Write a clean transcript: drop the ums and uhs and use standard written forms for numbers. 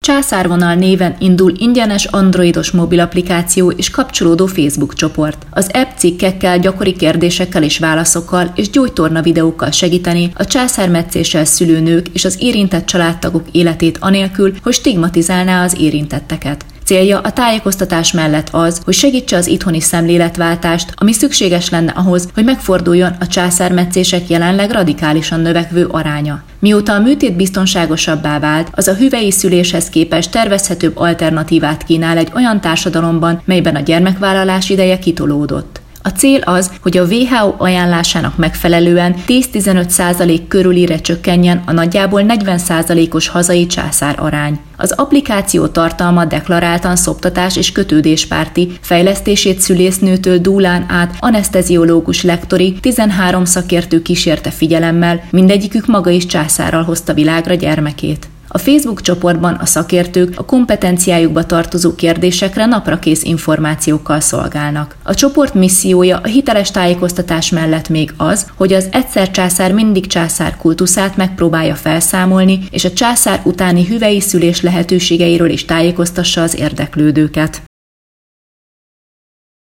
Császárvonal néven indul ingyenes androidos mobilapplikáció és kapcsolódó Facebook csoport. Az app cikkekkel, gyakori kérdésekkel és válaszokkal és gyógytorna videókkal segíteni a császármetszéssel szülőnők és az érintett családtagok életét anélkül, hogy stigmatizálná az érintetteket. Célja a tájékoztatás mellett az, hogy segítse az itthoni szemléletváltást, ami szükséges lenne ahhoz, hogy megforduljon a császármetszések jelenleg radikálisan növekvő aránya. Mióta a műtét biztonságosabbá vált, az a hüvei szüléshez képest tervezhetőbb alternatívát kínál egy olyan társadalomban, melyben a gyermekvállalás ideje kitolódott. A cél az, hogy a WHO ajánlásának megfelelően 10-15% körülire csökkenjen a nagyjából 40%-os hazai császár arány. Az applikáció tartalma deklaráltan szoptatás és kötődéspárti, fejlesztését szülésznőtől dúlán át aneszteziológus lektori 13 szakértő kísérte figyelemmel, mindegyikük maga is császárral hozta világra gyermekét. A Facebook csoportban a szakértők a kompetenciájukba tartozó kérdésekre naprakész információkkal szolgálnak. A csoport missziója a hiteles tájékoztatás mellett még az, hogy az egyszer császár mindig császár kultuszát megpróbálja felszámolni, és a császár utáni hüvei szülés lehetőségeiről is tájékoztassa az érdeklődőket.